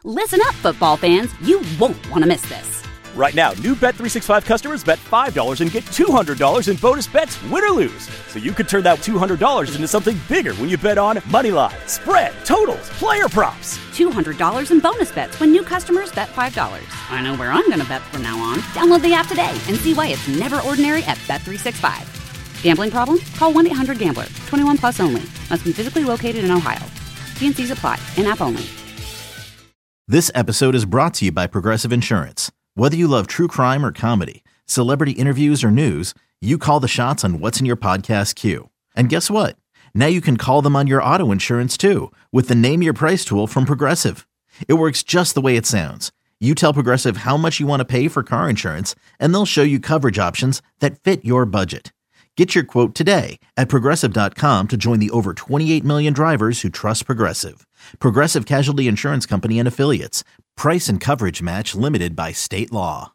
Listen up, football fans. You won't want to miss this. Right now, new Bet365 customers bet $5 and get $200 in bonus bets, win or lose. So you could turn that $200 into something bigger when you bet on money line, spread, totals, player props. $200 in bonus bets when new customers bet $5. I know where I'm going to bet from now on. Download the app today and see why it's never ordinary at Bet365. Gambling problem? Call 1-800-GAMBLER. 21 plus only. Must be physically located in Ohio. T&Cs apply. In-app only. This episode is brought to you by Progressive Insurance. Whether you love true crime or comedy, celebrity interviews or news, you call the shots on what's in your podcast queue. And guess what? Now you can call them on your auto insurance too with the Name Your Price tool from Progressive. It works just the way it sounds. You tell Progressive how much you want to pay for car insurance, and they'll show you coverage options that fit your budget. Get your quote today at Progressive.com to join the over 28 million drivers who trust Progressive. Progressive Casualty Insurance Company and Affiliates. Price and coverage match limited by state law.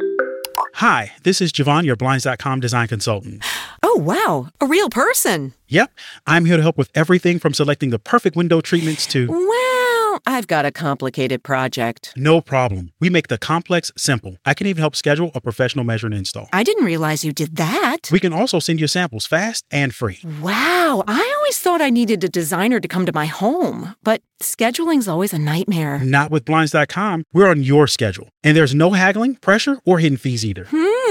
Hi, this is Javon, your Blinds.com design consultant. Oh, wow. A real person. Yep. I'm here to help with everything from selecting the perfect window treatments to... Well, I've got a complicated project. No problem. We make the complex simple. I can even help schedule a professional measure and install. I didn't realize you did that. We can also send you samples fast and free. Wow. I always thought I needed a designer to come to my home, but scheduling's always a nightmare. Not with Blinds.com. We're on your schedule. And there's no haggling, pressure, or hidden fees either.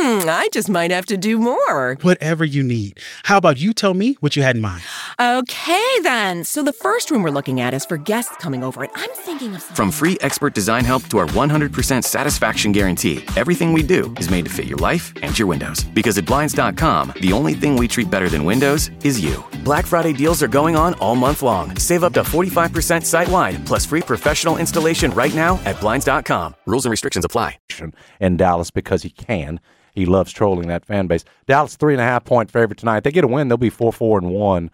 I just might have to do more. Whatever you need. How about you tell me what you had in mind? Okay, then. So the first room we're looking at is for guests coming over, and I'm thinking of... From free expert design help to our 100% satisfaction guarantee, everything we do is made to fit your life and your windows. Because at Blinds.com, the only thing we treat better than windows is you. Black Friday deals are going on all month long. Save up to 45% site-wide, plus free professional installation right now at Blinds.com. Rules and restrictions apply. In Dallas because he can. He loves trolling that fan base. Dallas 3.5-point favorite tonight. They get a win, they'll be 4-4-1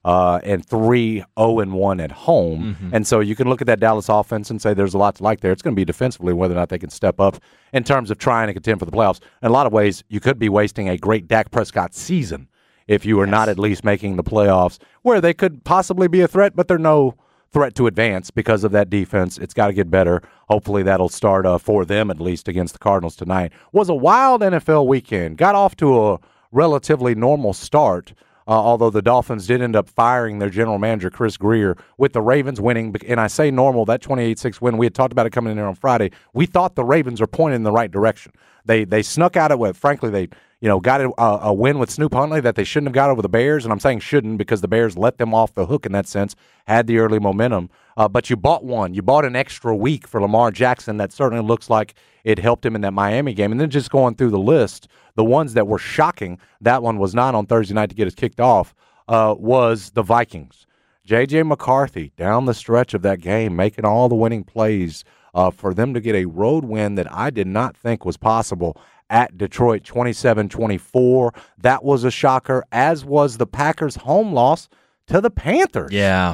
and 3-0-1 at home. Mm-hmm. And so you can look at that Dallas offense and say there's a lot to like there. It's going to be defensively whether or not they can step up in terms of trying to contend for the playoffs. In a lot of ways, you could be wasting a great Dak Prescott season if you are not at least making the playoffs, where they could possibly be a threat, but they're no threat to advance because of that defense. It's got to get better. Hopefully that'll start for them at least against the Cardinals tonight. Was a wild NFL weekend. Got off to a relatively normal start, although the Dolphins did end up firing their general manager, Chris Grier, with the Ravens winning. And I say normal, that 28-6 win, we had talked about it coming in there on Friday. We thought the Ravens were pointing in the right direction. They snuck out of it. Frankly, they got a win with Snoop Huntley that they shouldn't have got over the Bears, and I'm saying shouldn't because the Bears let them off the hook in that sense, had the early momentum. But you bought one. You bought an extra week for Lamar Jackson. That certainly looks like it helped him in that Miami game. And then just going through the list, the ones that were shocking, that one was not on Thursday night to get us kicked off, was the Vikings. J.J. McCarthy down the stretch of that game, making all the winning plays for them to get a road win that I did not think was possible at Detroit, 27-24. That was a shocker, as was the Packers' home loss to the Panthers. Yeah.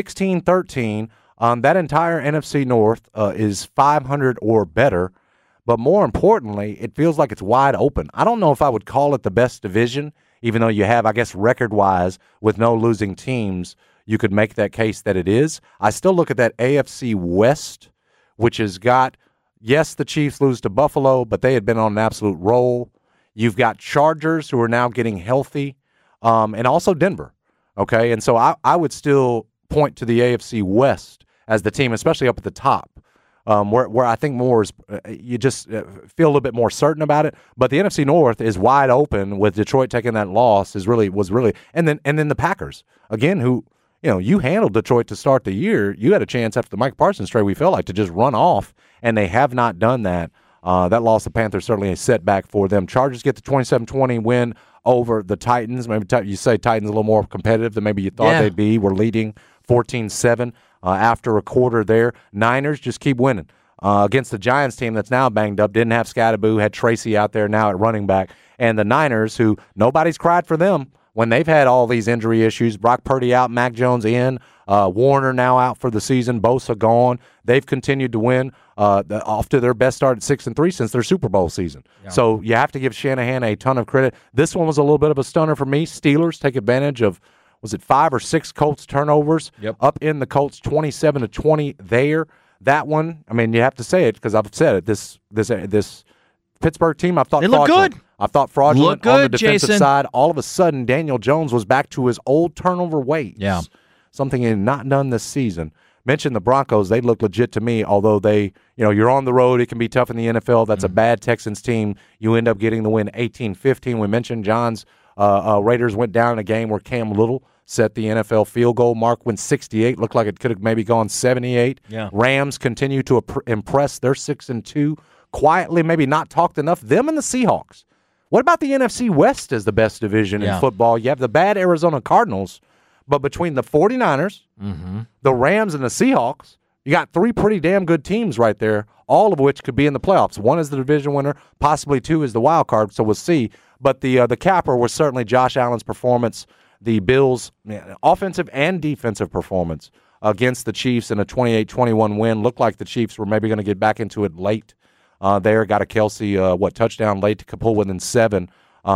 16-13. That entire NFC North is 500 or better, but more importantly, it feels like it's wide open. I don't know if I would call it the best division, even though you have, I guess, record-wise, with no losing teams, you could make that case that it is. I still look at that AFC West, which has got, yes, the Chiefs lose to Buffalo, but they had been on an absolute roll. You've got Chargers who are now getting healthy, and also Denver. Okay, and so I would still point to the AFC West as the team, especially up at the top, where I think more is you just feel a little bit more certain about it. But the NFC North is wide open with Detroit taking that loss was really, and then the Packers again, who you handled Detroit to start the year. You had a chance after the Mike Parsons trade, we felt like, to just run off, and they have not done that. That loss to Panthers certainly a setback for them. Chargers get the 27-20 win over the Titans. Maybe you say Titans a little more competitive than maybe you thought they'd be. We're leading 14-7 after a quarter there. Niners just keep winning against the Giants team that's now banged up. Didn't have Scatterboo, had Tracy out there now at running back. And the Niners, who nobody's cried for them when they've had all these injury issues. Brock Purdy out, Mac Jones in, Warner now out for the season, Bosa gone. They've continued to win off to their best start at 6-3 since their Super Bowl season. Yeah. So you have to give Shanahan a ton of credit. This one was a little bit of a stunner for me. Steelers take advantage of, was it 5 or 6 Colts turnovers? Yep. Up in the Colts 27-20 there. that one, I mean, you have to say it because I've said it. This Pittsburgh team, I thought they look fraudulent. good. I thought fraudulent Look good, on the defensive Jason. side. All of a sudden, Daniel Jones was back to his old turnover ways. Yeah. Something he had not done this season. Mentioned the Broncos, they look legit to me, although you're on the road. It can be tough in the NFL. That's a bad Texans team. You end up getting the win 18-15. We mentioned John's Raiders went down in a game where Cam Little set the NFL field goal mark, went 68. Looked like it could have maybe gone 78. Yeah. Rams continue to impress. They're 6-2. Quietly, maybe not talked enough. Them and the Seahawks. What about the NFC West as the best division in football? You have the bad Arizona Cardinals, but between the 49ers, the Rams, and the Seahawks, you got three pretty damn good teams right there, all of which could be in the playoffs. One is the division winner, possibly two is the wild card, so we'll see. But the capper was certainly Josh Allen's performance, the Bills' offensive and defensive performance against the Chiefs in a 28-21 win. Looked like the Chiefs were maybe going to get back into it late. There got a Kelsey touchdown late to pull within 7.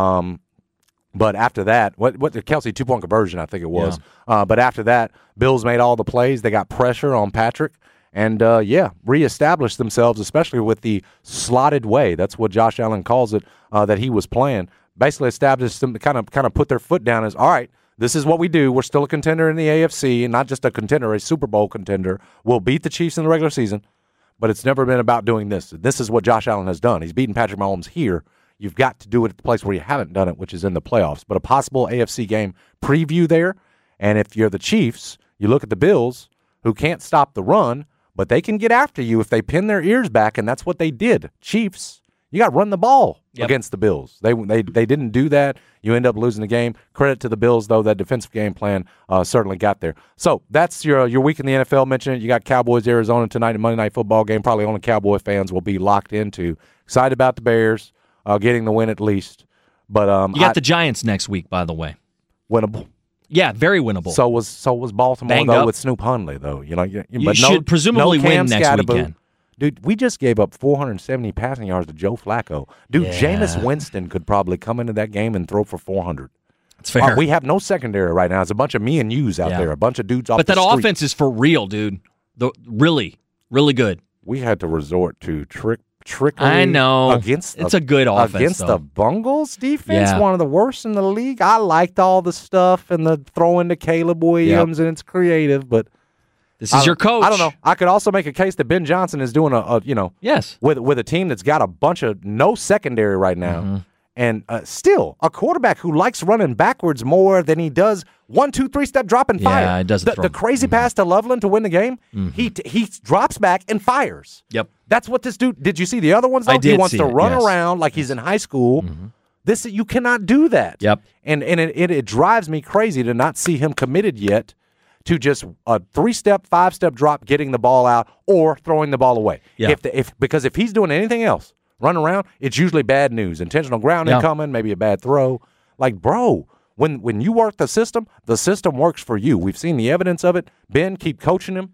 But after that, what the Kelsey 2-point conversion, I think it was. Yeah. But after that, Bills made all the plays. They got pressure on Patrick, and reestablished themselves, especially with the slotted way. That's what Josh Allen calls it. That he was playing. Basically, established them to kind of put their foot down as, all right, this is what we do. We're still a contender in the AFC, and not just a contender, a Super Bowl contender. We'll beat the Chiefs in the regular season. But it's never been about doing this. This is what Josh Allen has done. He's beaten Patrick Mahomes here. You've got to do it at the place where you haven't done it, which is in the playoffs. But a possible AFC game preview there. And if you're the Chiefs, you look at the Bills, who can't stop the run, but they can get after you if they pin their ears back, and that's what they did. Chiefs, you got to run the ball against the Bills. They didn't do that. You end up losing the game. Credit to the Bills, though. That defensive game plan certainly got there. So that's your week in the NFL. Mention it. You got Cowboys, Arizona tonight, a Monday Night Football game. Probably only Cowboy fans will be locked into. Excited about the Bears getting the win at least. But you got the Giants next week, by the way. Winnable. Yeah, very winnable. So was Baltimore, Banged though, up. with Snoop Hundley, though. You should presumably win next weekend. Dude, we just gave up 470 passing yards to Joe Flacco. Dude, Jameis Winston could probably come into that game and throw for 400. That's fair. We have no secondary right now. It's a bunch of me and yous out there, a bunch of dudes off the street. But that offense is for real, dude. Really, really good. We had to resort to trickery. I know. It's a good offense, against though. the Bungles defense, Yeah. one of the worst in the league. I liked all the stuff and the throwing to Caleb Williams, and it's creative, but this is your coach. I don't know. I could also make a case that Ben Johnson is doing yes, with a team that's got a bunch of no secondary right now, and still a quarterback who likes running backwards more than he does 1, 2, 3 step drop and fire. Yeah, it doesn't. The crazy pass to Loveland to win the game. He drops back and fires. Yep. That's what this dude. Did you see the other ones? Though? I did. He wants see to it, run yes. around like he's in high school. You cannot do that. Yep. And it drives me crazy to not see him committed yet to just a 3-step, 5-step drop, getting the ball out or throwing the ball away. Yeah. Because if he's doing anything else, run around, it's usually bad news. Intentional grounding coming, maybe a bad throw. Like, bro, when you work the system works for you. We've seen the evidence of it. Ben, keep coaching him.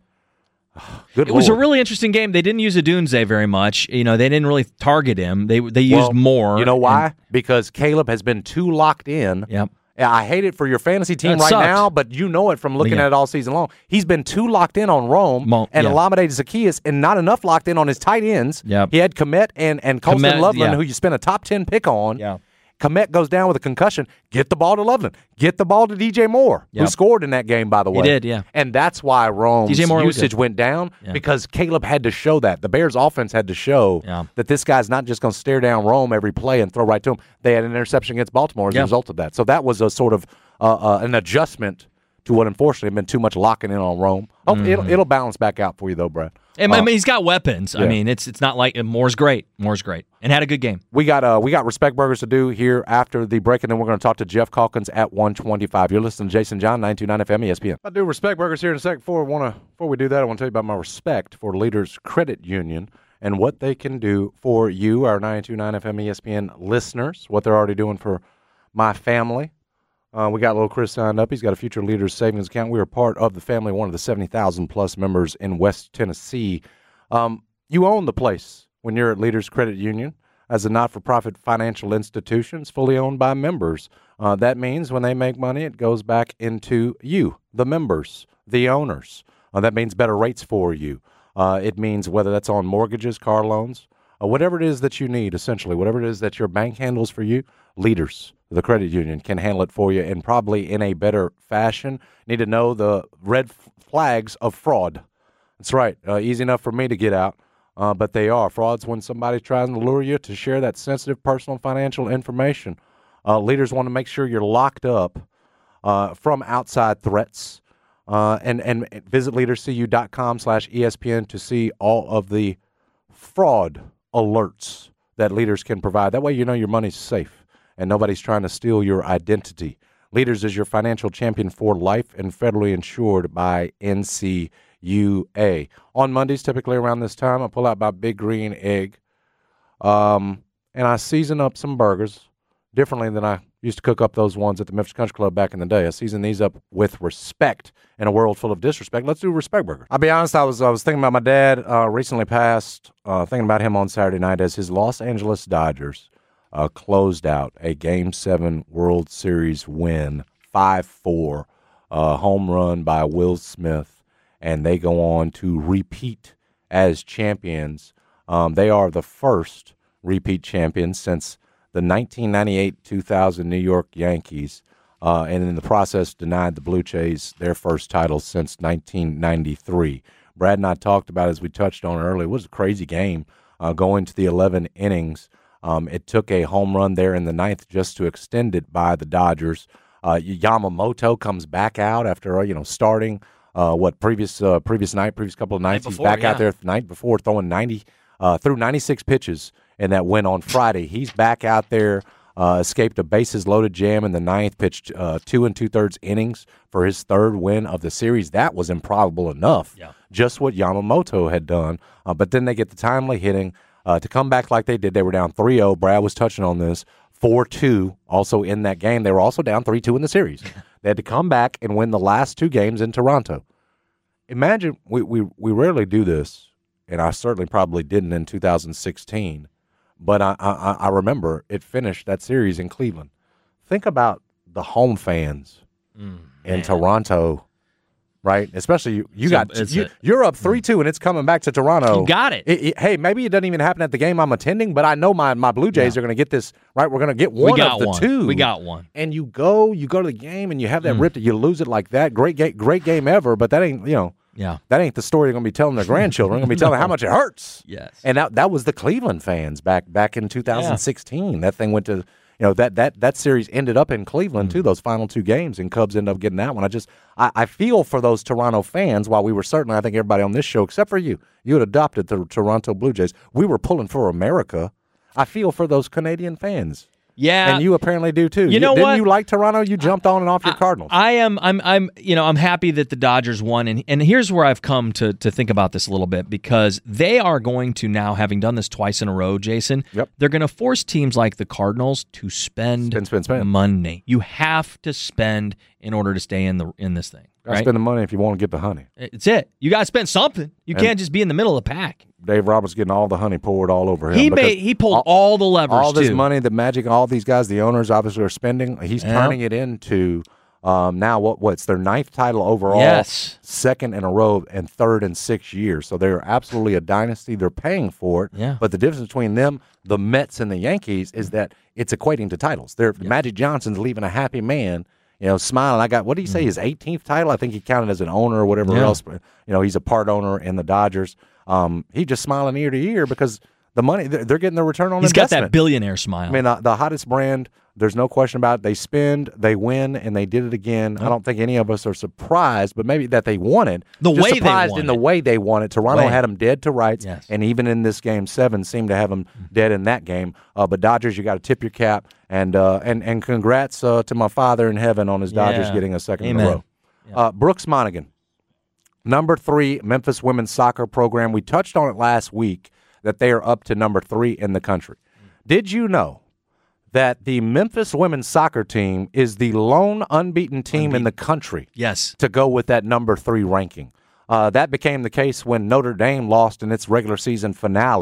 Good It was a Lord. really interesting game. They didn't use Adunze very much. They didn't really target him. They used more. You know why? Because Caleb has been too locked in. Yep. I hate it for your fantasy team That right sucked. now, but you know it from looking Yeah. at it all season long. He's been too locked in on Rome and Olamide Zaccheaus and not enough locked in on his tight ends. Yep. He had Kmet and Colston Kmet, Loveland, who you spent a top 10 pick on. Yeah. Kmet goes down with a concussion. Get the ball to Loveland. Get the ball to DJ Moore, who Yep. scored in that game, by the way. He did, yeah. And that's why Rome's DJ Moore was usage good. went down, Yeah. because Caleb had to show that. The Bears' offense had to show that this guy's not just going to stare down Rome every play and throw right to him. They had an interception against Baltimore as a result of that. So that was a sort of an adjustment to what, unfortunately, had been too much locking in on Rome. It'll balance back out for you, though, Brad. I mean, he's got weapons. Yeah. I mean, it's not like Moore's great. Moore's great and had a good game. We got Respect Burgers to do here after the break, and then we're going to talk to Jeff Calkins at 1:25. You're listening to Jason John, 929 FM ESPN. I'll do Respect Burgers here in a second. Before we do that, I want to tell you about my Respect for Leaders Credit Union and what they can do for you, our 929 FM ESPN listeners, what they're already doing for my family. We got little Chris signed up. He's got a Future Leaders Savings Account. We are part of the family, one of the 70,000-plus members in West Tennessee. You own the place when you're at Leaders Credit Union as a not-for-profit financial institution. It's fully owned by members. That means when they make money, it goes back into you, the members, the owners. That means better rates for you. It means whether that's on mortgages, car loans, whatever it is that you need, essentially, whatever it is that your bank handles for you, Leaders, the credit union, can handle it for you, and probably in a better fashion. Need to know the red flags of fraud. That's right. Easy enough for me to get out, but they are. Fraud's when somebody tries to lure you to share that sensitive personal financial information. Leaders want to make sure you're locked up from outside threats. And visit leaderscu.com/ESPN to see all of the fraud alerts that Leaders can provide. That way you know your money's safe and nobody's trying to steal your identity. Leaders is your financial champion for life and federally insured by NCUA. On Mondays, typically around this time, I pull out my Big Green Egg, and I season up some burgers differently than I used to cook up those ones at the Memphis Country Club back in the day. I season these up with respect in a world full of disrespect. Let's do Respect Burger. I'll be honest, I was thinking about my dad, recently passed, thinking about him on Saturday night as his Los Angeles Dodgers closed out a Game 7 World Series win, 5-4, home run by Will Smith, and they go on to repeat as champions. They are the first repeat champions since the 1998-2000 New York Yankees, and in the process denied the Blue Jays their first title since 1993. Brad and I talked about, as we touched on earlier, it was a crazy game going to the 11 innings. It took a home run there in the ninth just to extend it by the Dodgers. Yamamoto comes back out after starting previous couple of nights. He's back out there the night before throwing 96 pitches in that win on Friday. He's back out there, escaped a bases-loaded jam in the ninth, pitched 2 2/3 innings for his third win of the series. That was improbable enough, just what Yamamoto had done. But then they get the timely hitting to come back like they did. They were down 3-0. Brad was touching on this. 4-2 also in that game. They were also down 3-2 in the series. They had to come back and win the last two games in Toronto. Imagine, we rarely do this, and I certainly probably didn't in 2016, but I remember it finished that series in Cleveland. Think about the home fans in Toronto, right? Especially you're up 3-2 and it's coming back to Toronto. You got it. Hey, maybe it doesn't even happen at the game I'm attending, but I know my Blue Jays are going to get this, right? We're going to get one of the two. We got one. And you go to the game and you have that rip, you lose it like that. Great game ever, but that ain't, that ain't the story they're going to be telling their grandchildren. They're going to be telling how much it hurts. Yes. And that was the Cleveland fans back in 2016. That thing went to, that series ended up in Cleveland too, those final two games, and Cubs ended up getting that one. I feel for those Toronto fans. While we were certainly, I think everybody on this show, except for you had adopted the Toronto Blue Jays. We were pulling for America. I feel for those Canadian fans. Yeah, and you apparently do too. Didn't you like Toronto? You jumped on and off your Cardinals. I'm happy that the Dodgers won, and here's where I've come to think about this a little bit, because they are going to now, having done this twice in a row, Jason. Yep. They're going to force teams like the Cardinals to spend money. You have to spend in order to stay in this thing. Right? Spend the money if you want to get the honey. It's it. You got to spend something. You can't just be in the middle of the pack. Dave Roberts getting all the honey poured all over him. He pulled all the levers. All this money that Magic, all these guys, the owners obviously are spending. He's turning it into now what's their ninth title overall, second in a row, and third in 6 years. So they're absolutely a dynasty. They're paying for it. Yeah. But the difference between them, the Mets, and the Yankees is that it's equating to titles. Magic Johnson's leaving a happy man, smiling. I got, what did he say, his 18th title? I think he counted as an owner or whatever else. But, he's a part owner in the Dodgers. He's just smiling ear to ear because the money, they're getting the return on investment. He's got that billionaire smile. I mean, the hottest brand, there's no question about it. They spend, they win, and they did it again. I don't think any of us are surprised, but maybe that they won it. The way they won it. Toronto had them dead to rights, and even in this Game 7 seemed to have them dead in that game. But Dodgers, you got to tip your cap, and congrats to my father in heaven on his Dodgers getting a second in a row. Yeah. Brooks Monaghan, number 3 Memphis women's soccer program. We touched on it last week that they are up to number 3 in the country. Did you know that the Memphis women's soccer team is the lone unbeaten team in the country to go with that number 3 ranking? That became the case when Notre Dame lost in its regular season finale.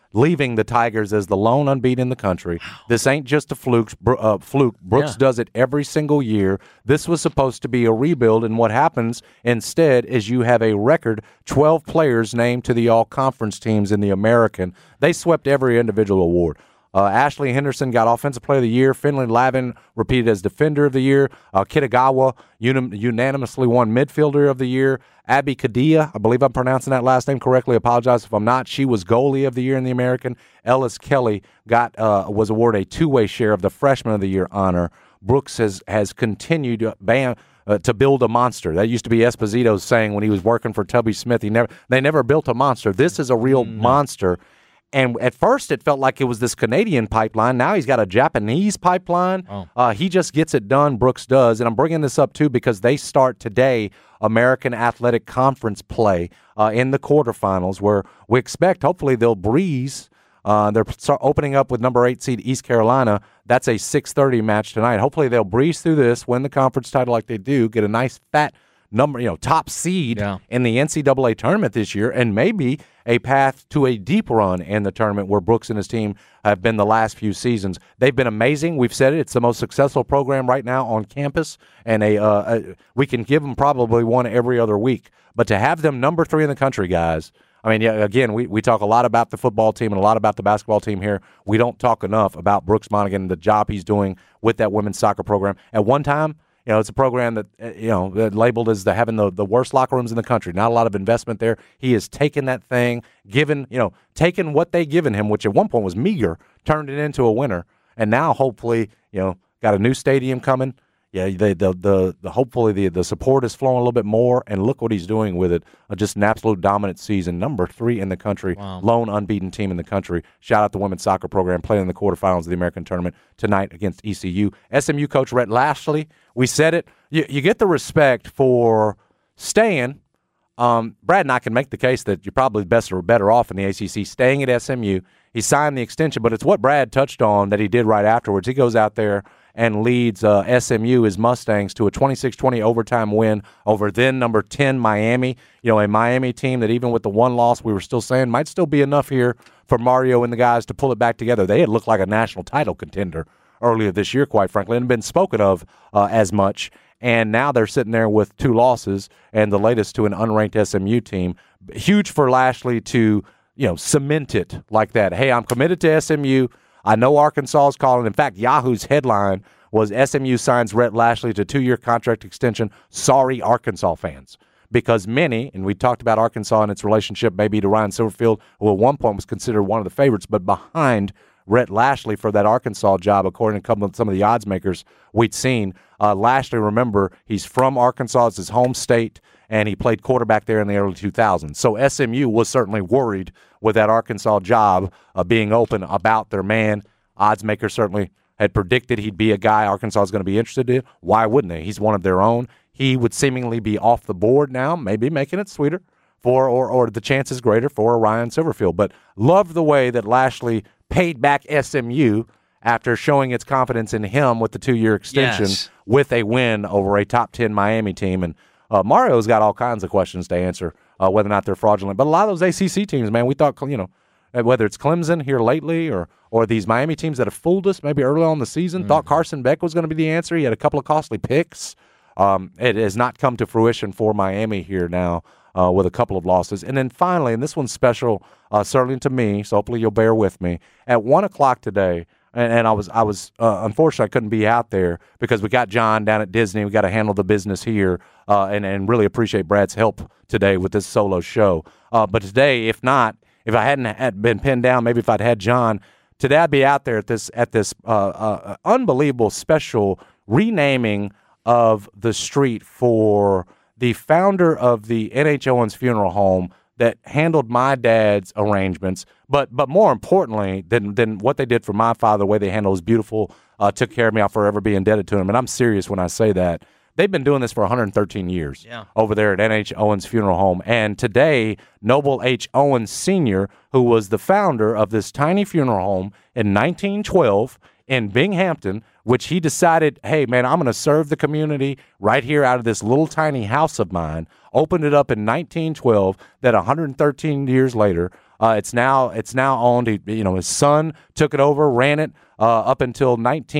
leaving the Tigers as the lone unbeaten in the country. This ain't just a fluke. Brooks does it every single year. This was supposed to be a rebuild, and what happens instead is you have a record 12 players named to the all-conference teams in the American. They swept every individual award. Ashley Henderson got Offensive Player of the Year. Finley Lavin repeated as Defender of the Year. Kitagawa unanimously won Midfielder of the Year. Abby Kadia, I believe I'm pronouncing that last name correctly. Apologize if I'm not. She was Goalie of the Year in the American. Ellis Kelly was awarded a two-way share of the Freshman of the Year honor. Brooks has continued to build a monster. That used to be Esposito's saying when he was working for Tubby Smith. They never built a monster. This is a real monster. And at first, it felt like it was this Canadian pipeline. Now he's got a Japanese pipeline. He just gets it done, Brooks does. And I'm bringing this up, too, because they start today American Athletic Conference play in the quarterfinals, where we expect, hopefully, they'll breeze. They're opening up with number 8 seed East Carolina. That's a 6:30 match tonight. Hopefully, they'll breeze through this, win the conference title like they do, get a nice fat top seed in the NCAA tournament this year, and maybe a path to a deep run in the tournament where Brooks and his team have been the last few seasons. They've been amazing. We've said it. It's the most successful program right now on campus, and we can give them probably one every other week. But to have them number 3 in the country, guys, I mean, again, we talk a lot about the football team and a lot about the basketball team here. We don't talk enough about Brooks Monaghan and the job he's doing with that women's soccer program. At one time, it's a program that labeled as having the worst locker rooms in the country. Not a lot of investment there. He has taken that thing, taken what they given him, which at one point was meager, turned it into a winner, and now hopefully, got a new stadium coming. Yeah, hopefully the support is flowing a little bit more, and look what he's doing with it. Just an absolute dominant season. Number 3 in the country, lone unbeaten team in the country. Shout out the women's soccer program playing in the quarterfinals of the American tournament tonight against ECU. SMU coach Rhett Lashley, we said it. You get the respect for staying. Brad and I can make the case that you're probably best or better off in the ACC staying at SMU. He signed the extension, but it's what Brad touched on that he did right afterwards. He goes out there and leads SMU, his Mustangs, to a 26-20 overtime win over then number 10 Miami. A Miami team that even with the one loss, we were still saying might still be enough here for Mario and the guys to pull it back together. They had looked like a national title contender earlier this year, quite frankly, and been spoken of as much. And now they're sitting there with 2 losses and the latest to an unranked SMU team. Huge for Lashley to cement it like that. Hey, I'm committed to SMU. I know Arkansas is calling. In fact, Yahoo's headline was SMU signs Rhett Lashley to 2-year contract extension. Sorry, Arkansas fans. Because many, and we talked about Arkansas and its relationship maybe to Ryan Silverfield, who at one point was considered one of the favorites, but behind Rhett Lashley for that Arkansas job, according to some of the odds makers we'd seen. Lashley, remember, he's from Arkansas. It's his home state, and he played quarterback there in the early 2000s. So SMU was certainly worried with that Arkansas job being open about their man. Odds makers certainly had predicted he'd be a guy Arkansas is going to be interested in. Why wouldn't they? He's one of their own. He would seemingly be off the board now, maybe making it sweeter or the chances greater for Ryan Silverfield. But love the way that Lashley paid back SMU after showing its confidence in him with the 2-year extension with a win over a top 10 Miami team. And Mario's got all kinds of questions to answer, whether or not they're fraudulent. But a lot of those ACC teams, man, we thought, whether it's Clemson here lately or these Miami teams that have fooled us maybe early on in the season, thought Carson Beck was going to be the answer. He had a couple of costly picks. It has not come to fruition for Miami here now with a couple of losses. And then finally, and this one's special certainly to me, so hopefully you'll bear with me, at 1 o'clock today, and I was unfortunately I couldn't be out there because we got John down at Disney. We got to handle the business here and really appreciate Brad's help today with this solo show. But today, if I hadn't been pinned down, maybe if I'd had John, today I'd be out there at this unbelievable special renaming of the street for the founder of the N.H. Owens Funeral Home that handled my dad's arrangements, but more importantly than what they did for my father, the way they handled his beautiful, took care of me. I'll forever be indebted to him, and I'm serious when I say that. They've been doing this for 113 years over there at N.H. Owens Funeral Home. And today, Noble H. Owens Sr., who was the founder of this tiny funeral home in 1912 in Binghamton, which he decided, hey, man, I'm going to serve the community right here out of this little tiny house of mine, opened it up in 1912, that 113 years later, It's now owned. His son took it over, ran it up until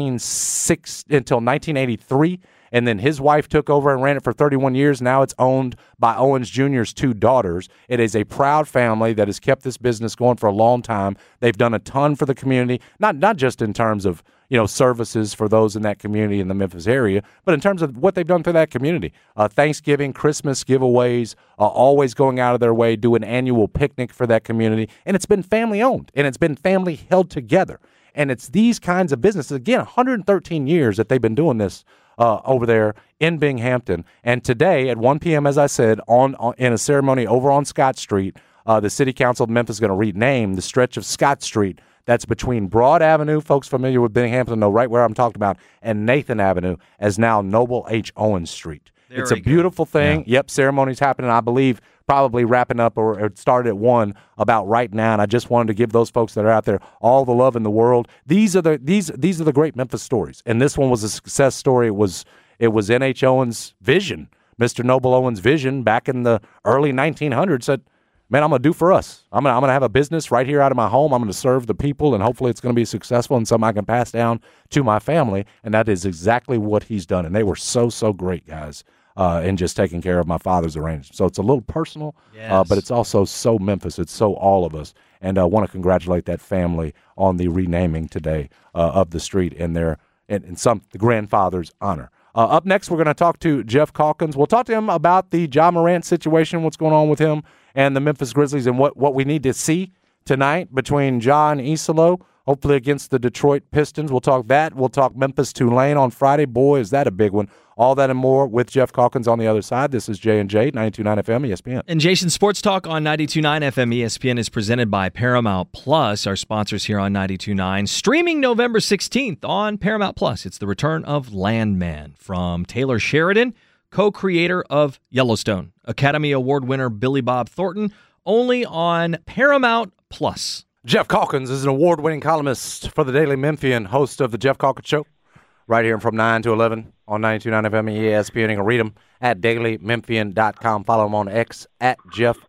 1983. And then his wife took over and ran it for 31 years. Now it's owned by Owens Jr.'s 2 daughters. It is a proud family that has kept this business going for a long time. They've done a ton for the community, not just in terms of services for those in that community in the Memphis area, but in terms of what they've done for that community. Thanksgiving, Christmas giveaways, always going out of their way, do an annual picnic for that community. And it's been family-owned, and it's been family-held together. And it's these kinds of businesses, again, 113 years that they've been doing this over there in Binghamton. And today at 1 p.m., as I said, in a ceremony over on Scott Street, the City Council of Memphis is going to rename the stretch of Scott Street that's between Broad Avenue, folks familiar with Binghamton know right where I'm talking about, and Nathan Avenue as now Noble H. Owens Street. It's a beautiful thing. Yeah. Yep, ceremony's happening, I believe, probably wrapping up or it started at 1 about right now, and I just wanted to give those folks that are out there all the love in the world. These are the great Memphis stories, and this one was a success story. It was N.H. Owens' vision, Mr. Noble Owens' vision back in the early 1900s said, man, I'm going to do for us. I'm going to have a business right here out of my home. I'm going to serve the people, and hopefully it's going to be successful and something I can pass down to my family, and that is exactly what he's done, and they were so great, guys. In just taking care of my father's arrangement. So it's a little personal, but it's also so Memphis. It's so all of us. And I want to congratulate that family on the renaming today of the street in the grandfather's honor. Up next, we're going to talk to Geoff Calkins. We'll talk to him about the Ja Morant situation, what's going on with him and the Memphis Grizzlies, and what we need to see tonight between Ja and Isolo, hopefully against the Detroit Pistons. We'll talk that. We'll talk Memphis-Tulane on Friday. Boy, is that a big one. All that and more with Geoff Calkins on the other side. This is J&J, 92.9 FM, ESPN. And Jason, Sports Talk on 92.9 FM ESPN is presented by Paramount Plus, our sponsors here on 92.9. Streaming November 16th on Paramount Plus. It's the return of Landman from Taylor Sheridan, co-creator of Yellowstone. Academy Award winner Billy Bob Thornton, only on Paramount Plus. Geoff Calkins is an award-winning columnist for the Daily Memphian, host of the Geoff Calkins Show, right here from 9 to 11 on 92.9 FM ESPN. You can read him at dailymemphian.com. Follow him on X at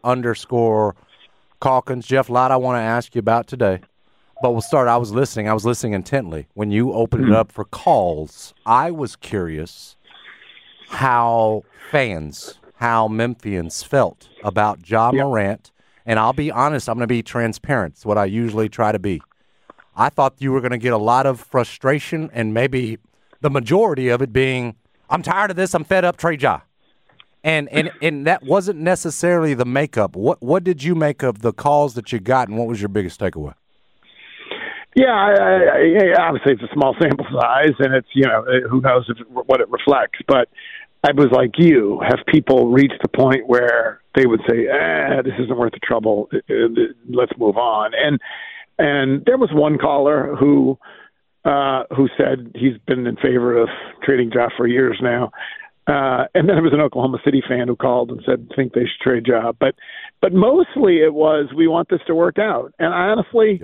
Jeff_Calkins. Jeff, a lot I want to ask you about today, but we'll start. I was listening intently. When you opened it up for calls, I was curious how Memphians felt about Ja Morant. And I'll be honest, I'm going to be transparent. It's what I usually try to be. I thought you were going to get a lot of frustration and maybe the majority of it being, I'm tired of this, I'm fed up, trade Ja. And that wasn't necessarily the makeup. What did you make of the calls that you got, and what was your biggest takeaway? Yeah, obviously it's a small sample size, and it's, who knows what it reflects. But I was like you, have people reach the point where they would say, this isn't worth the trouble, let's move on. And there was one caller who said he's been in favor of trading Ja for years now. And then there was an Oklahoma City fan who called and said, think they should trade Ja. But mostly it was, we want this to work out. And honestly,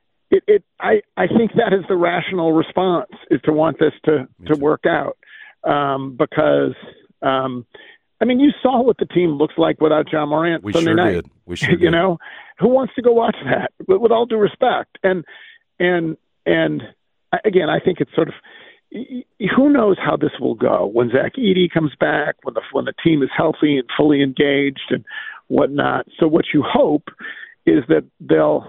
I think that is the rational response, is to want this to work out. Because, you saw what the team looks like without Ja Morant Sunday night. Did. We sure did. Who wants to go watch that? With all due respect. And again, I think it's sort of, who knows how this will go when Zach Edey comes back, when the team is healthy and fully engaged and whatnot. So what you hope is that the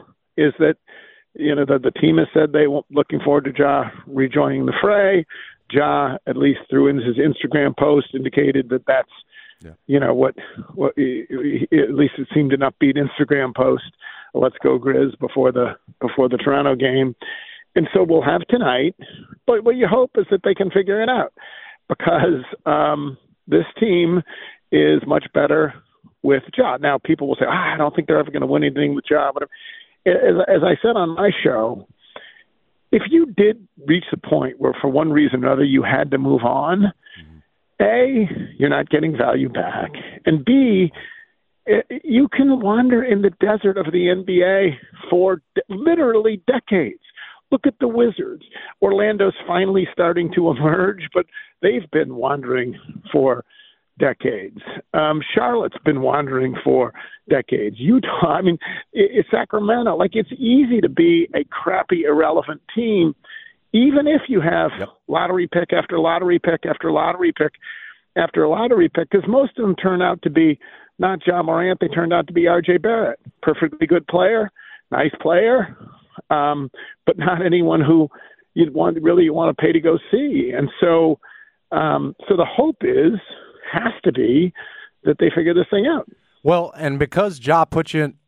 team has said they were looking forward to Ja rejoining the fray. Ja, at least through his Instagram post, indicated that's, what at least it seemed an upbeat Instagram post. Let's go Grizz before the Toronto game. And so we'll have tonight, but what you hope is that they can figure it out, because this team is much better with Ja. Now, people will say, I don't think they're ever going to win anything with Ja. But as I said on my show, if you did reach the point where for one reason or another you had to move on, A, you're not getting value back, and B, you can wander in the desert of the NBA for literally decades. Look at the Wizards. Orlando's finally starting to emerge, but they've been wandering for decades. Charlotte's been wandering for decades. Utah, I mean, it's Sacramento. Like, it's easy to be a crappy, irrelevant team, even if you have lottery pick after lottery pick after lottery pick after lottery pick, because most of them turn out to be not Ja Morant. They turned out to be R.J. Barrett. Perfectly good player, nice player, but not anyone who you want to pay to go see. And so the hope has to be that they figure this thing out. Well, and because Ja put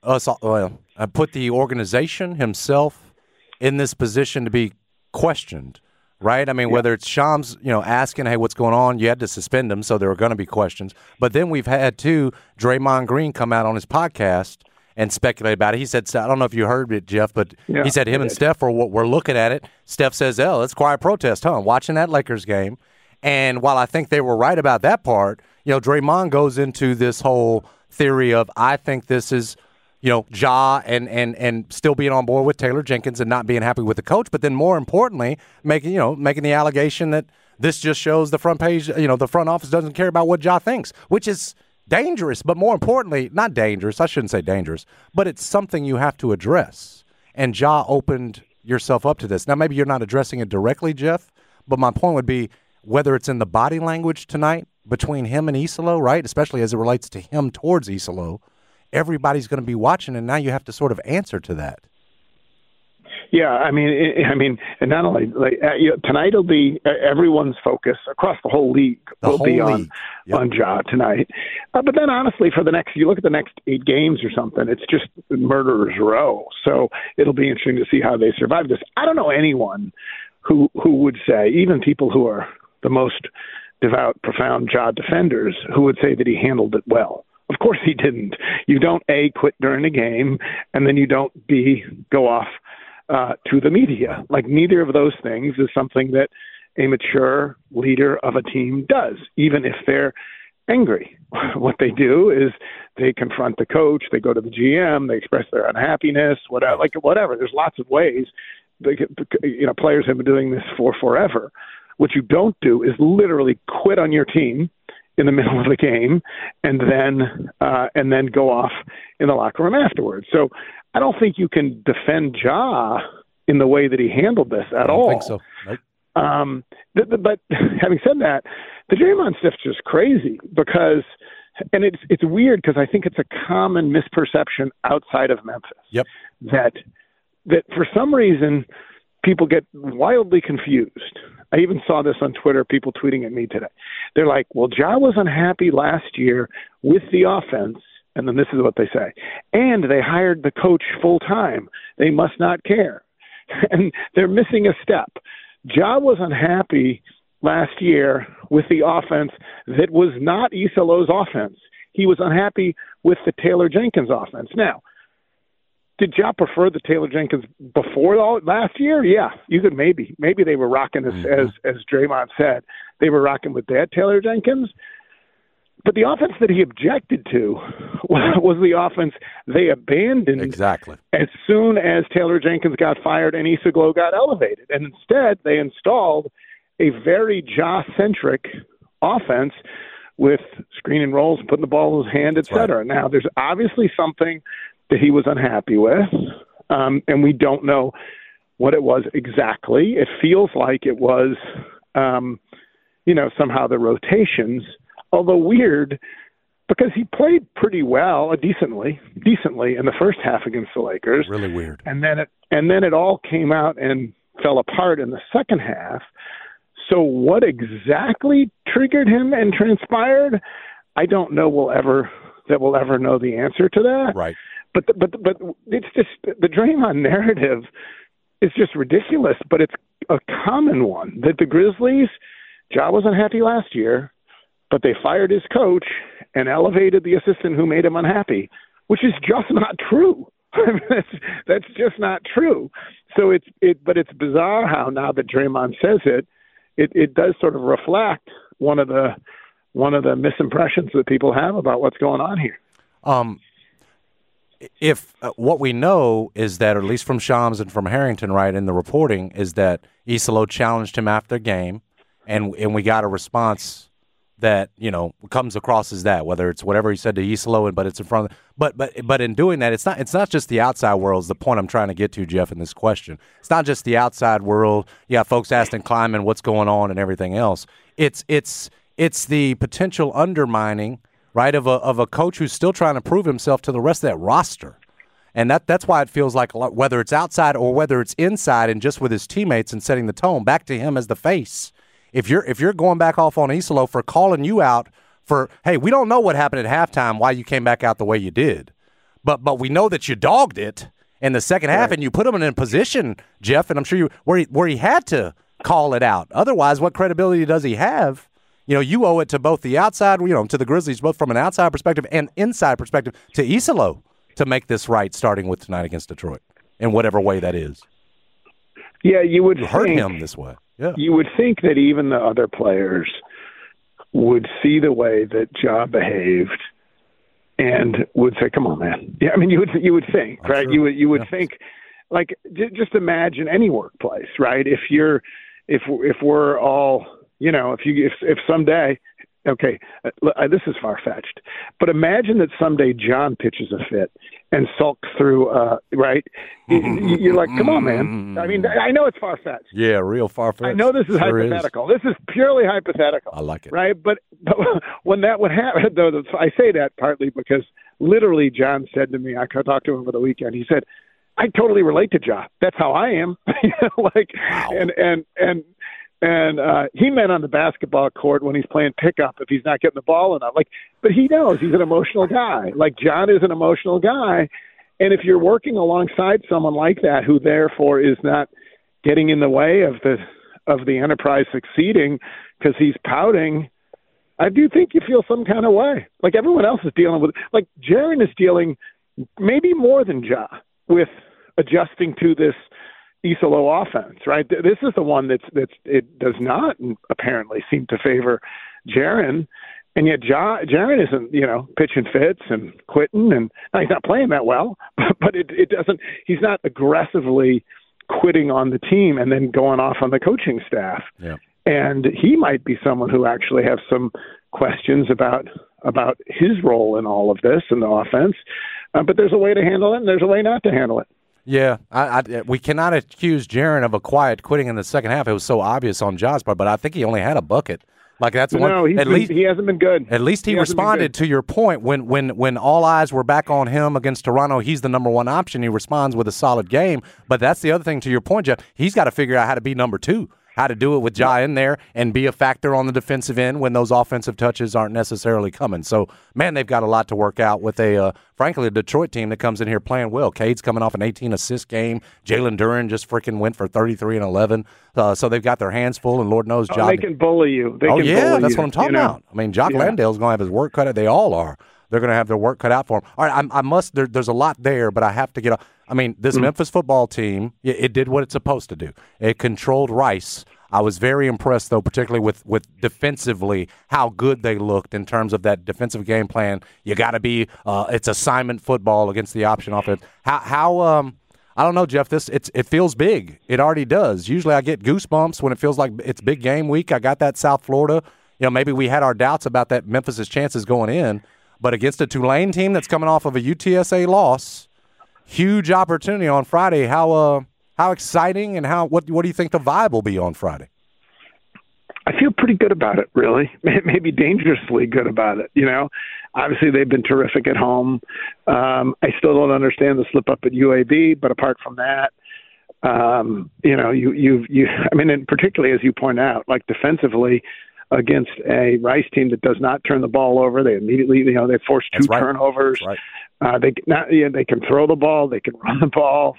put the organization himself in this position to be questioned, right? I mean, whether it's Shams, asking, hey, what's going on? You had to suspend him, so there are going to be questions. But then we've had, Draymond Green come out on his podcast and speculate about it. He said, I don't know if you heard it, Jeff, but he said him and Steph we're looking at it. Steph says, it's quiet protest, huh? Watching that Lakers game. And while I think they were right about that part, Draymond goes into this whole theory of, I think this is, Ja and still being on board with Taylor Jenkins and not being happy with the coach, but then more importantly, making the allegation that this just shows the front page, the front office doesn't care about what Ja thinks, which is dangerous, but more importantly, not dangerous, I shouldn't say dangerous, but it's something you have to address. And Ja opened yourself up to this. Now, maybe you're not addressing it directly, Jeff, but my point would be whether it's in the body language tonight between him and Isalo, right, especially as it relates to him towards Isalo, everybody's going to be watching, and now you have to sort of answer to that. Yeah, I mean, and not only tonight will be everyone's focus across the whole league will be on Ja tonight. But then, honestly, you look at the next 8 games or something, it's just murderer's row. So it'll be interesting to see how they survive this. I don't know anyone who would say, even people who are the most devout, profound Ja defenders, who would say that he handled it well. Of course he didn't. You don't, A, quit during the game, and then you don't, B, go off to the media. Like, neither of those things is something that a mature leader of a team does, even if they're angry. What they do is they confront the coach, they go to the GM, they express their unhappiness, whatever. There's lots of ways. Players have been doing this for forever. What you don't do is literally quit on your team in the middle of the game and then go off in the locker room afterwards. So I don't think you can defend Ja in the way that he handled this at all. I don't think so. Nope. But having said that, the Draymond stuff's just crazy because, and it's weird because I think it's a common misperception outside of Memphis. Yep. That for some reason people get wildly confused. I even saw this on Twitter, people tweeting at me today. They're like, well, Ja was unhappy last year with the offense, and then this is what they say, and they hired the coach full-time. They must not care. And they're missing a step. Ja was unhappy last year with the offense that was not Isalo's offense. He was unhappy with the Taylor Jenkins offense. Now, did Ja prefer the Taylor Jenkins before last year? Yeah, you could maybe they were rocking as Draymond said, they were rocking with that Taylor Jenkins. But the offense that he objected to was the offense they abandoned exactly as soon as Taylor Jenkins got fired and Isalo got elevated, and instead they installed a very Ja-centric offense with screen and rolls, putting the ball in his hand, et cetera. Right. Now, there's obviously something that he was unhappy with, and we don't know what it was exactly. It feels like it was, somehow the rotations, although weird, because he played pretty well, decently in the first half against the Lakers. Really weird. And then it all came out and fell apart in the second half. So what exactly triggered him and transpired, I don't know we'll ever know the answer to that. Right. But it's just the Draymond narrative is just ridiculous, but it's a common one that the Grizzlies, Ja was unhappy last year, but they fired his coach and elevated the assistant who made him unhappy, which is just not true. That's just not true. So but it's bizarre how now that Draymond says it does sort of reflect one of the misimpressions that people have about what's going on here. If what we know is that, or at least from Shams and from Harrington, right, in the reporting, is that Isalo challenged him after the game, and we got a response that, comes across as that, whether it's whatever he said to Isolo, but it's in front of but in doing that, it's not just the outside world is the point I'm trying to get to, Jeff, in this question. It's not just the outside world. You got folks asking Kleiman what's going on and everything else. It's the potential undermining, right, of a coach who's still trying to prove himself to the rest of that roster. And that's why it feels like whether it's outside or whether it's inside and just with his teammates and setting the tone, back to him as the face. If you're going back off on Isolo for calling you out for, hey, we don't know what happened at halftime, why you came back out the way you did, but we know that you dogged it in the second half, and you put him in a position, Jeff, and I'm sure where he had to call it out. Otherwise, what credibility does he have? You owe it to both the outside, to the Grizzlies, both from an outside perspective and inside perspective, to Isolo to make this right, starting with tonight against Detroit, in whatever way that is. Yeah, you would hurt him this way. Yeah. You would think that even the other players would see the way that Ja behaved and would say, "Come on, man." Yeah, I mean, you would think, right? Sure. You would think, like, just imagine any workplace, right? If we're all, if someday, okay, this is far-fetched, but imagine that someday John pitches a fit and sulks through, right? You're like, come on, man. I mean, I know it's far-fetched. Yeah, real far-fetched. I know this is hypothetical. This is purely hypothetical. I like it. Right? But when that would happen, though, I say that partly because literally John said to me, I talked to him over the weekend, he said, I totally relate to Ja. That's how I am. Wow. And he meant on the basketball court when he's playing pickup if he's not getting the ball enough. But he knows he's an emotional guy. Like John is an emotional guy, and if you're working alongside someone like that, who therefore is not getting in the way of the enterprise succeeding because he's pouting, I do think you feel some kind of way. Like everyone else is dealing with. Like Jaren is dealing maybe more than Ja with adjusting to this Isolo offense, right? This is the one it does not apparently seem to favor Jaren, and yet Jaren isn't, pitching fits and quitting, and he's not playing that well, but it doesn't. He's not aggressively quitting on the team and then going off on the coaching staff. Yeah. And he might be someone who actually has some questions about his role in all of this in the offense. But there's a way to handle it, and there's a way not to handle it. Yeah, we cannot accuse Jaren of a quiet quitting in the second half. It was so obvious on Ja's part, but I think he only had a bucket. Like that's he hasn't been good. At least he responded to your point when all eyes were back on him against Toronto. He's the number one option. He responds with a solid game. But that's the other thing to your point, Jeff. He's got to figure out how to be number two. How to do it with Ja in there and be a factor on the defensive end when those offensive touches aren't necessarily coming. So, man, they've got a lot to work out with frankly, a Detroit team that comes in here playing well. Cade's coming off an 18-assist game. Jalen Duren just freaking went for 33 and 11. So they've got their hands full, and Lord knows Ja. They can bully you. That's what I'm talking about. I mean, Jock Landale's going to have his work cut out. They all are. They're going to have their work cut out for them. All right, there's a lot there, but I have to get off. I mean, this Memphis football team, it did what it's supposed to do. It controlled Rice. I was very impressed, though, particularly with defensively, how good they looked in terms of that defensive game plan. You got to be it's assignment football against the option offense. How I don't know, Jeff. It feels big. It already does. Usually I get goosebumps when it feels like it's big game week. I got that South Florida. Maybe we had our doubts about that Memphis's chances going in, but against a Tulane team that's coming off of a UTSA loss, huge opportunity on Friday. How exciting and what do you think the vibe will be on Friday? I feel pretty good about it, really. Maybe dangerously good about it. Obviously they've been terrific at home. I still don't understand the slip up at UAB, but apart from that, and particularly as you point out, like defensively against a Rice team that does not turn the ball over, they immediately, they force two turnovers. Right. They can throw the ball, they can run the ball.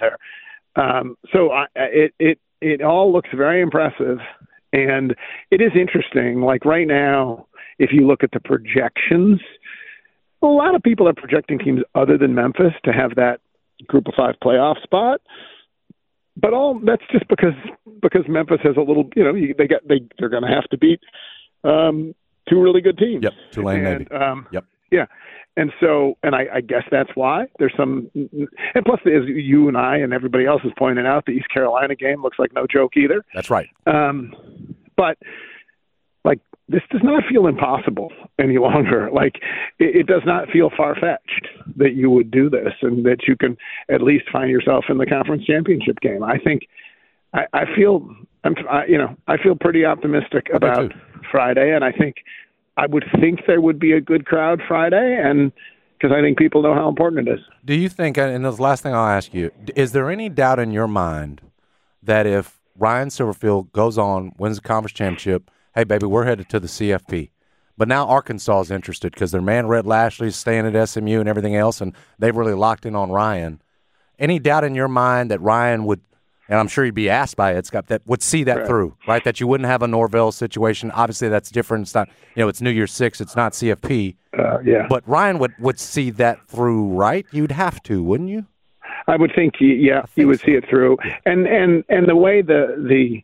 It all looks very impressive, and it is interesting. Like right now, if you look at the projections, a lot of people are projecting teams other than Memphis to have that Group of 5 playoff spot. But that's just because Memphis has a little, they're going to have to beat two really good teams. Yep, Tulane maybe. Yep. Yeah. And so, I guess that's why there's some, and plus, as you and I and everybody else is pointing out, the East Carolina game looks like no joke either. That's right. But like, this does not feel impossible any longer. Like, it does not feel far-fetched that you would do this and that you can at least find yourself in the conference championship game. I think I feel pretty optimistic about Friday, and I would think there would be a good crowd Friday, and because I think people know how important it is. Do you think, and this last thing I'll ask you, is there any doubt in your mind that if Ryan Silverfield goes on, wins the conference championship, hey, baby, we're headed to the CFP. But now Arkansas is interested because their man Rhett Lashley is staying at SMU and everything else, and they've really locked in on Ryan. Any doubt in your mind that Ryan would, and I'm sure he'd be asked by Ed Scott, that would see that through, right? That you wouldn't have a Norvell situation. Obviously, that's different. It's not, it's New Year's 6. It's not CFP. But Ryan would see that through, right? You'd have to, wouldn't you? I would think, you would see it through. And the way the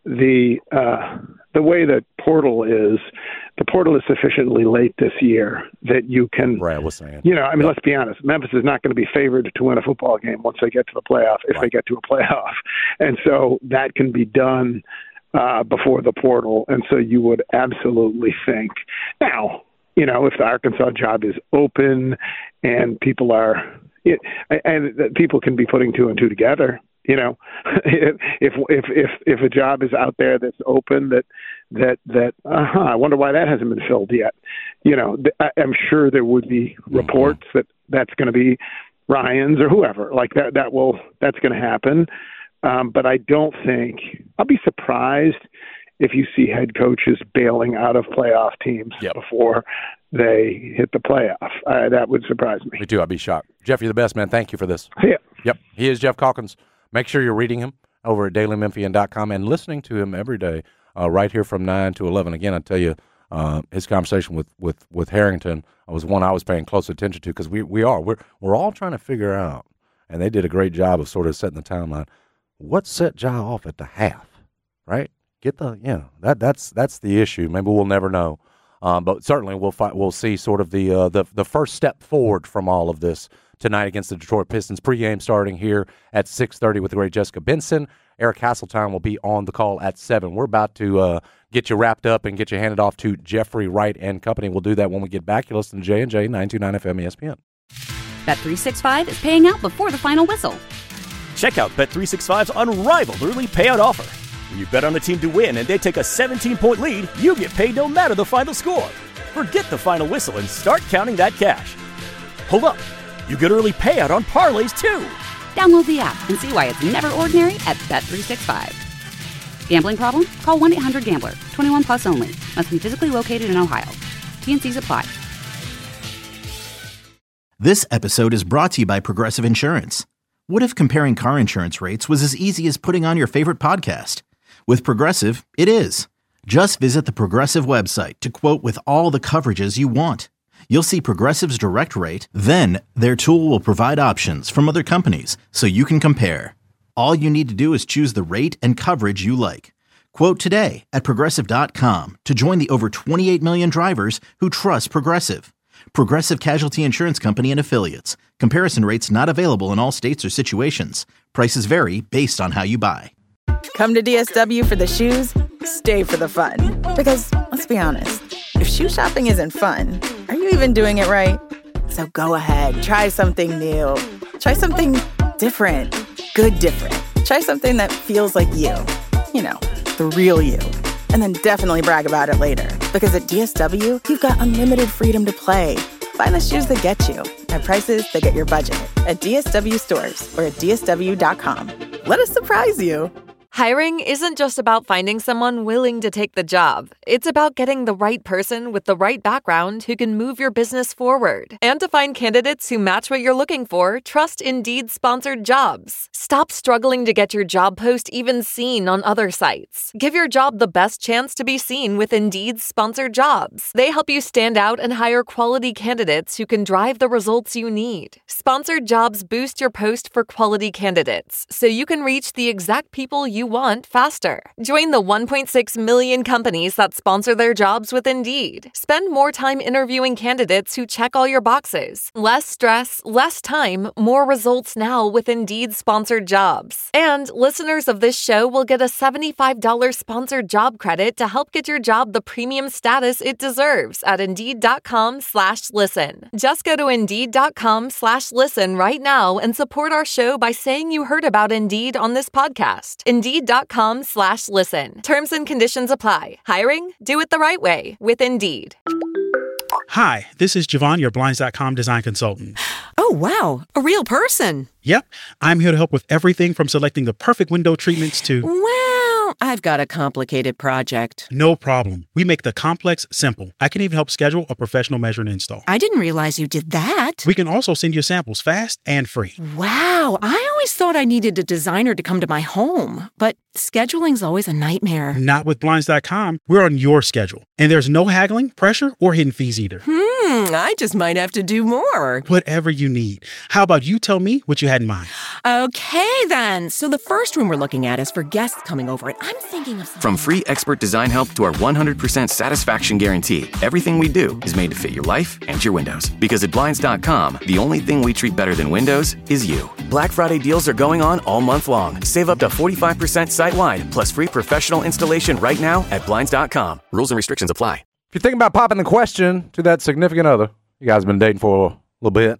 way the portal is sufficiently late this year that you can, right, I was saying, let's be honest, Memphis is not going to be favored to win a football game once they get to the playoff, if they get to a playoff. And so that can be done before the portal. And so you would absolutely think now, if the Arkansas job is open and people can be putting two and two together. If a job is out there that's open, I wonder why that hasn't been filled yet. I'm sure there would be reports that's going to be Ryan's or whoever, like that's going to happen. But I don't think, I'll be surprised if you see head coaches bailing out of playoff teams before they hit the playoff. That would surprise me. Me too. I'd be shocked. Jeff, you're the best, man. Thank you for this. Yeah. Yep. He is Jeff Calkins. Make sure you're reading him over at dailymemphian.com and listening to him every day right here from 9 to 11. Again, I tell you, his conversation with Harrington was one I was paying close attention to because we're all trying to figure out, and they did a great job of sort of setting the timeline. What set Ja off at the half, right? That's the issue. Maybe we'll never know, but certainly we'll see sort of the first step forward from all of this tonight against the Detroit Pistons. Pregame starting here at 6:30 with the great Jessica Benson. Eric Hasseltine will be on the call at 7. We're about to get you wrapped up and get you handed off to Jeffrey Wright and company. We'll do that when we get back. You listen to J&J 929 FM ESPN. Bet365 is paying out before the final whistle. Check out Bet365's unrivaled early payout offer. When you bet on a team to win and they take a 17-point lead, you get paid no matter the final score. Forget the final whistle and start counting that cash. Hold up. You get early payout on parlays, too. Download the app and see why it's never ordinary at Bet365. Gambling problem? Call 1-800-GAMBLER. 21 plus only. Must be physically located in Ohio. T&Cs apply. This episode is brought to you by Progressive Insurance. What if comparing car insurance rates was as easy as putting on your favorite podcast? With Progressive, it is. Just visit the Progressive website to quote with all the coverages you want. You'll see Progressive's direct rate, then their tool will provide options from other companies so you can compare. All you need to do is choose the rate and coverage you like. Quote today at Progressive.com to join the over 28 million drivers who trust Progressive. Progressive Casualty Insurance Company and Affiliates. Comparison rates not available in all states or situations. Prices vary based on how you buy. Come to DSW for the shoes, stay for the fun. Because, let's be honest, if shoe shopping isn't fun, are you even doing it right? So go ahead, try something new. Try something different. Good different. Try something that feels like you. The real you. And then definitely brag about it later. Because at DSW, you've got unlimited freedom to play. Find the shoes that get you at prices that get your budget at DSW stores or at DSW.com. Let us surprise you. Hiring isn't just about finding someone willing to take the job. It's about getting the right person with the right background who can move your business forward. And to find candidates who match what you're looking for, trust Indeed-sponsored jobs. Stop struggling to get your job post even seen on other sites. Give your job the best chance to be seen with Indeed-sponsored jobs. They help you stand out and hire quality candidates who can drive the results you need. Sponsored jobs boost your post for quality candidates, so you can reach the exact people you you want faster. Join the 1.6 million companies that sponsor their jobs with Indeed. Spend more time interviewing candidates who check all your boxes. Less stress, less time, more results now with Indeed sponsored jobs. And listeners of this show will get a $75 sponsored job credit to help get your job the premium status it deserves at Indeed.com/listen. Just go to Indeed.com/listen right now and support our show by saying you heard about Indeed on this podcast. Indeed.com/listen. Terms and conditions apply. Hiring? Do it the right way with Indeed. Hi, this is Javon, your Blinds.com design consultant. Oh, wow. A real person. Yep, I'm here to help with everything from selecting the perfect window treatments to... Well, I've got a complicated project. No problem. We make the complex simple. I can even help schedule a professional measure and install. I didn't realize you did that. We can also send you samples fast and free. Wow, I always thought I needed a designer to come to my home, but scheduling's always a nightmare. Not with Blinds.com. We're on your schedule. And there's no haggling, pressure, or hidden fees either. I just might have to do more. Whatever you need. How about you tell me what you had in mind? Okay, then. So the first room we're looking at is for guests coming over, and I'm thinking of something. From free expert design help to our 100% satisfaction guarantee, everything we do is made to fit your life and your windows. Because at Blinds.com, the only thing we treat better than windows is you. Black Friday deals are going on all month long. Save up to 45% site-wide, plus free professional installation right now at Blinds.com. Rules and restrictions apply. If you're thinking about popping the question to that significant other, you guys have been dating for a little bit.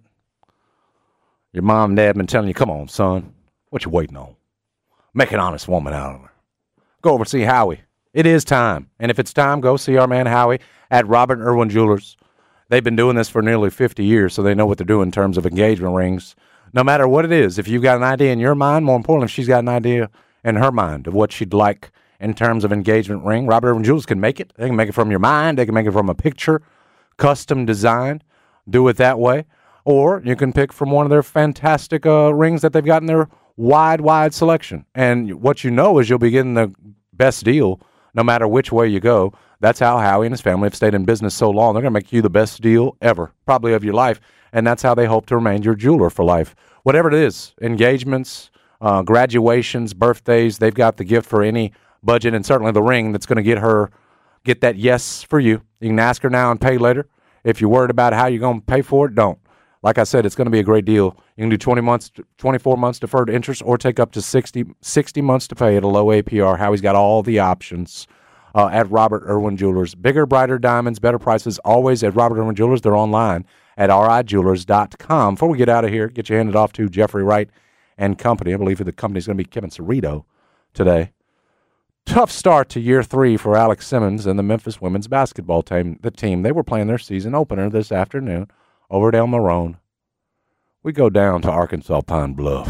Your mom and dad been telling you, come on, son, what you waiting on? Make an honest woman out of her. Go over and see Howie. It is time. And if it's time, go see our man Howie at Robert Irwin Jewelers. They've been doing this for nearly 50 years, so they know what they're doing in terms of engagement rings. No matter what it is, if you've got an idea in your mind, more importantly, if she's got an idea in her mind of what she'd like in terms of engagement ring, Robert Irwin Jewelers can make it. They can make it from your mind. They can make it from a picture, custom design. Do it that way. Or you can pick from one of their fantastic rings that they've got in their wide selection. And what you know is you'll be getting the best deal no matter which way you go. That's how Howie and his family have stayed in business so long. They're going to make you the best deal ever, probably of your life. And that's how they hope to remain your jeweler for life. Whatever it is, engagements, graduations, birthdays, they've got the gift for any budget, and certainly the ring that's going to get that yes for you. You can ask her now and pay later. If you're worried about how you're going to pay for it, don't. Like I said, it's going to be a great deal. You can do 20 months, 24 months deferred interest, or take up to 60 months to pay at a low APR. Howie's got all the options at Robert Irwin Jewelers. Bigger, brighter diamonds, better prices, always at Robert Irwin Jewelers. They're online at rijewelers.com. Before we get out of here, get you handed off to Jeffrey Wright and company. I believe the company's going to be Kevin Cerrito today. Tough start to year 3 for Alex Simmons and the Memphis women's basketball team. They were playing their season opener this afternoon over at El Marone. We go down to Arkansas Pine Bluff,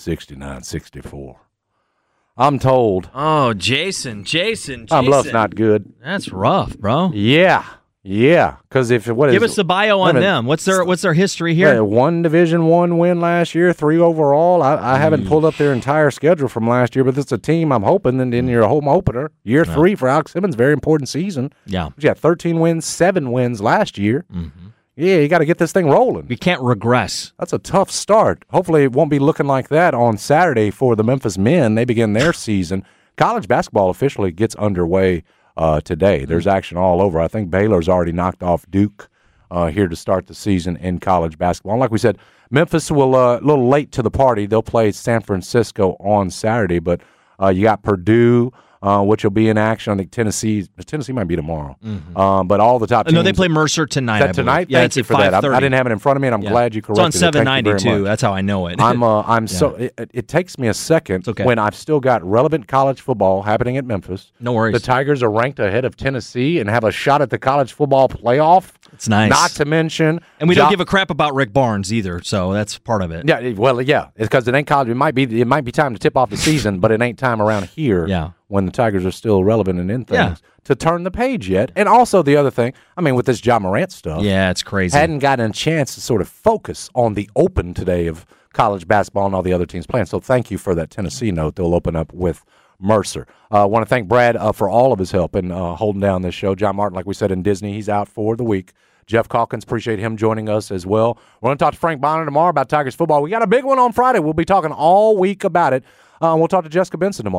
69-64. I'm told. Oh, Jason. Pine Bluff's not good. That's rough, bro. Yeah. Because give us the bio on them. What's their history here? Yeah, 1 Division I win last year, 3 overall. I haven't pulled up their entire schedule from last year, but it's a team I'm hoping that in your home opener, year 3 for Alex Simmons, very important season. Yeah, you got 13 wins, 7 wins last year. Mm-hmm. Yeah, you got to get this thing rolling. We can't regress. That's a tough start. Hopefully, it won't be looking like that on Saturday for the Memphis men. They begin their season. College basketball officially gets underway today. There's action all over. I think Baylor's already knocked off Duke here to start the season in college basketball. And like we said, Memphis will a little late to the party. They'll play San Francisco on Saturday, but you got Purdue, which will be in action. I think Tennessee might be tomorrow. Mm-hmm. But all the top teams. No, they play Mercer tonight. Is that tonight? Yeah, Thank you for that. I didn't have it in front of me, and I'm glad you corrected it. It's on 792. That's how I know it. It takes me a second when I've still got relevant college football happening at Memphis. No worries. The Tigers are ranked ahead of Tennessee and have a shot at the college football playoff. It's nice. Not to mention, and we don't give a crap about Rick Barnes either, so that's part of it. Yeah, well, yeah, it's because it ain't college. It might be time to tip off the season, but it ain't time around here. Yeah. When the Tigers are still relevant and in things to turn the page yet. And also the other thing, I mean, with this Ja Morant stuff. Yeah, it's crazy. Hadn't gotten a chance to sort of focus on the open today of college basketball and all the other teams playing. So thank you for that Tennessee note. They'll open up with Mercer. I want to thank Brad for all of his help in holding down this show. John Martin, like we said, in Disney, he's out for the week. Jeff Calkins, appreciate him joining us as well. We're going to talk to Frank Bonner tomorrow about Tigers football. We got a big one on Friday. We'll be talking all week about it. We'll talk to Jessica Benson tomorrow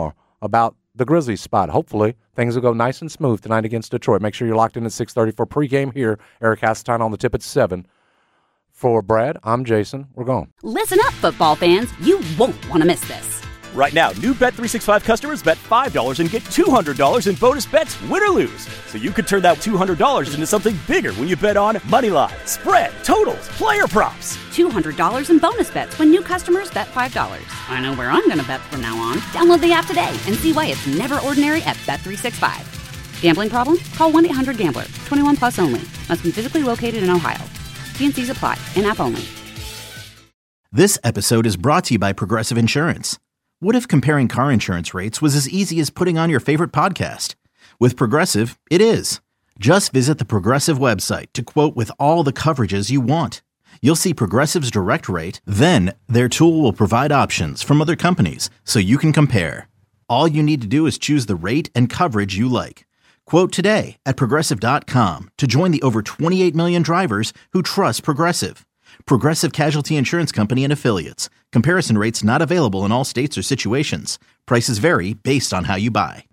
about the Grizzlies spot. Hopefully, things will go nice and smooth tonight against Detroit. Make sure you're locked in at 6:30 for pregame here. Eric Hasseltine on the tip at 7. For Brad, I'm Jason. We're going. Listen up, football fans. You won't want to miss this. Right now, new Bet365 customers bet $5 and get $200 in bonus bets, win or lose. So you could turn that $200 into something bigger when you bet on moneyline, spread, totals, player props. $200 in bonus bets when new customers bet $5. I know where I'm going to bet from now on. Download the app today and see why it's never ordinary at Bet365. Gambling problem? Call 1-800-GAMBLER. 21 plus only. Must be physically located in Ohio. T&Cs apply. In-app only. This episode is brought to you by Progressive Insurance. What if comparing car insurance rates was as easy as putting on your favorite podcast? With Progressive, it is. Just visit the Progressive website to quote with all the coverages you want. You'll see Progressive's direct rate, then their tool will provide options from other companies so you can compare. All you need to do is choose the rate and coverage you like. Quote today at Progressive.com to join the over 28 million drivers who trust Progressive. Progressive Casualty Insurance Company and Affiliates. Comparison rates not available in all states or situations. Prices vary based on how you buy.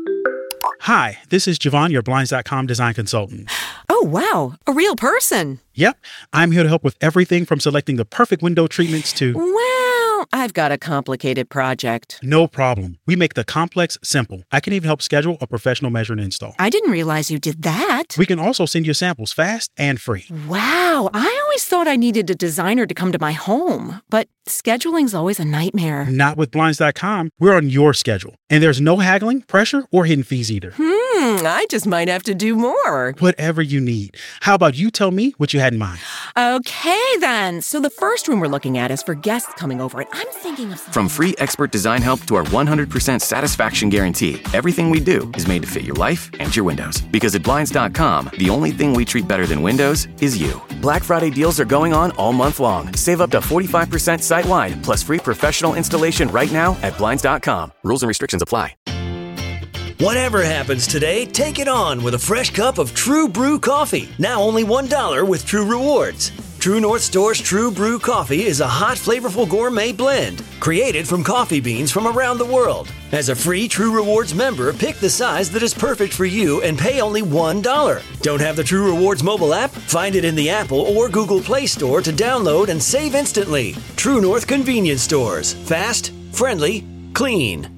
Hi, this is Javon, your Blinds.com design consultant. Oh, wow. A real person. Yep. I'm here to help with everything from selecting the perfect window treatments to... Well, I've got a complicated project. No problem. We make the complex simple. I can even help schedule a professional measure and install. I didn't realize you did that. We can also send you samples fast and free. Wow. I always thought I needed a designer to come to my home, but scheduling's always a nightmare. Not with Blinds.com. We're on your schedule. And there's no haggling, pressure, or hidden fees either. I just might have to do more. Whatever you need. How about you tell me what you had in mind? Okay, then. So the first room we're looking at is for guests coming over, and I'm thinking of... From free expert design help to our 100% satisfaction guarantee, everything we do is made to fit your life and your windows. Because at Blinds.com, the only thing we treat better than windows is you. Black Friday deals are going on all month long. Save up to 45% site-wide, plus free professional installation right now at Blinds.com. Rules and restrictions apply. Whatever happens today, take it on with a fresh cup of True Brew coffee. Now only $1 with True Rewards. True North Store's True Brew coffee is a hot, flavorful gourmet blend created from coffee beans from around the world. As a free True Rewards member, pick the size that is perfect for you and pay only $1. Don't have the True Rewards mobile app? Find it in the Apple or Google Play Store to download and save instantly. True North Convenience Stores. Fast, friendly, clean.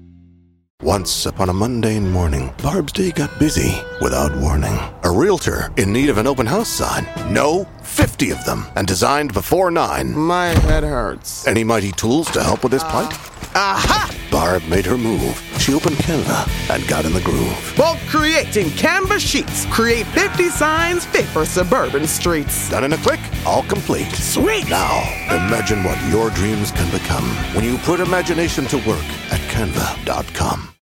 Once upon a mundane morning, Barb's day got busy without warning. A realtor in need of an open house sign. No, 50 of them, and designed before 9. My head hurts. Any mighty tools to help with his plight? Aha! Barb made her move. She opened Canva and got in the groove. Bulk creating Canva sheets. Create 50 signs fit for suburban streets. Done in a click, all complete. Sweet! Now, imagine what your dreams can become when you put imagination to work at Canva.com.